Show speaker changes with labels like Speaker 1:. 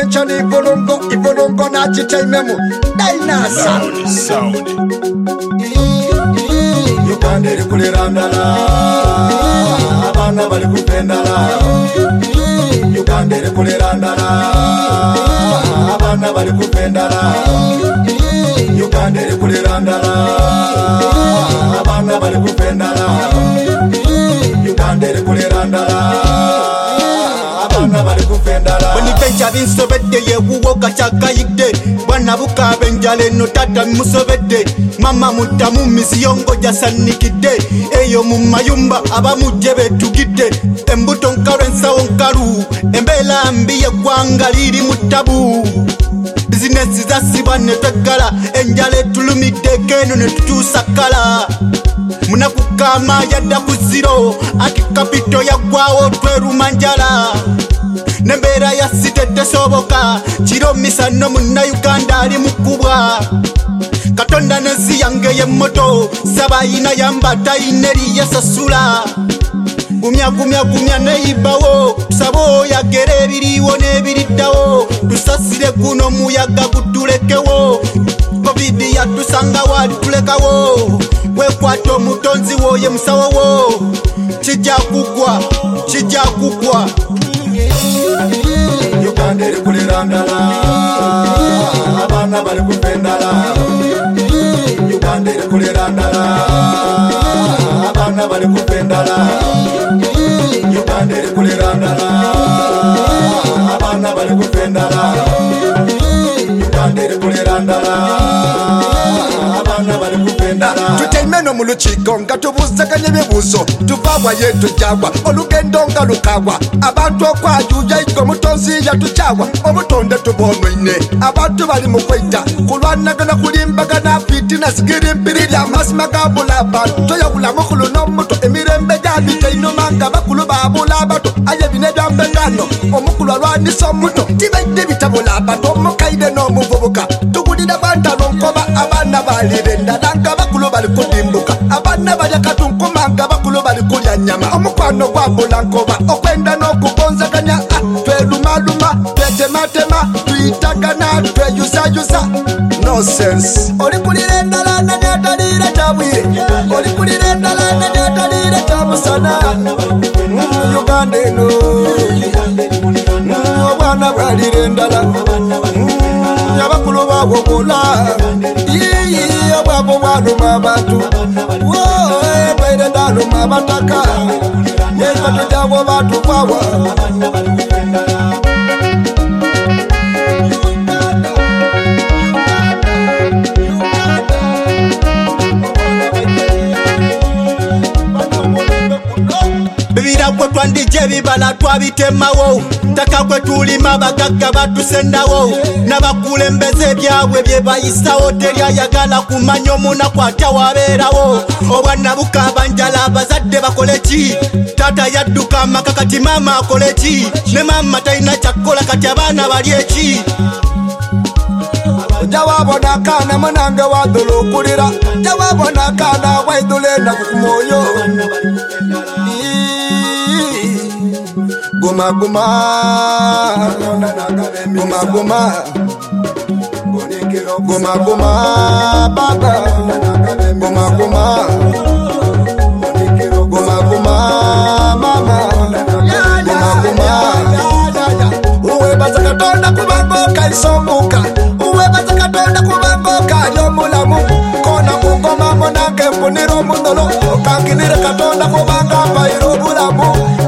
Speaker 1: intervention ibolongo na chitaimemu dainasa
Speaker 2: sound
Speaker 1: Uganda eri kulera ndala abana bali kupendala Uganda eri kulera ndala abana bali kupendala Uganda eri kulera ndala abana bali kupendala Uganda eri kulera ndala abana bali kupendala
Speaker 3: Bani benja binsobedde yewuwo kachakayidde bwana bukabe njale no tata musobedde mama mutamu misiyongo jasanikidde eyo mu mayumba abamujje betugidde embuto nkalu ensawo nkalu embeera mbi yeggwanga liri mu tabu bizinesi zasibwa ne tweggala enjala etulumidde keno ne tukyusa kala munaku kama yadda ku ziro ati kapito yaggwawo tweruma njala nembeera ya site tesoboka kiro misano munna Uganda ali mukubwa katonda nezi yange y'emmoto sabayina yambata ineri yasasula gumya neyibawo tusabo yagera ebiriwo n'ebiriddawo tusasire guno muyaga gutulekewo covid yatusanga wali tulekawo wekwata omutonzi woye musawowo kijja kugwa
Speaker 1: Uganda eri kulera ndala abana bali kupendala Uganda eri kulera ndala abana bali kupendala Uganda eri kulera ndala abana bali kupendala Uganda eri kulera ndala abana bali kupendala tutemeno mu lukiiko nga tubuzaganya ebibuuzo tuvaabwa yetujagwa olugendo nga lukagwa abantu okwajuja iko mutonzi yatukyagwa obutonde tubonwine abantu bali mu kwetta kulwanagana kulimbagana fitina sigiri mpiriri amasima gabula abantu toyabulamu kulu n'omuto emirembe gyabita inuma nga bakulu babula abato aye bine byambengano omukulu alwanisa omuto tibaidde bitabula abantu omukaide n'omuvubuka tugulira bantalo nkoba abaana balire endala nga bakulu bali kudimbuka abaana balya katunkuma nga bakulu bali kulya nyama omukwano gwabula nkoba okwenda n'okugonzaganya twelumaluma twetematema tuyitagana tweyusayusa nonsense oli kulira endala nani atalire tabwire oli kulira endala nani atalire tamusana Uganda eno obwana bwalire endala abakulu babo bola obwabo bwaluma abantu bwaire daluma abataka enkoto gyabo batugwawa
Speaker 3: bibira kwe twandije bibala twabitemawo taka kwe tulima bagagga batusendawo n'abakulembeze byabwe bye bayisawo teryayagala kumanya omunaku atya wabeerawo obwana bukaba njala abazadde bakole ki tata yadduka amaka kati maama akole ki ne maama talina kyakkola kati abaana bali eki
Speaker 1: jawabona kana munange wadula okulira jawabona kana waidula enaku ku mwoyo guma baba mama uwebaza katonda kubanga okaisomuka uwebaza katonda kubanga okali omulamu kona kungoma munange mpunira omundolo okankinire katonda kubanga mpaire obulamu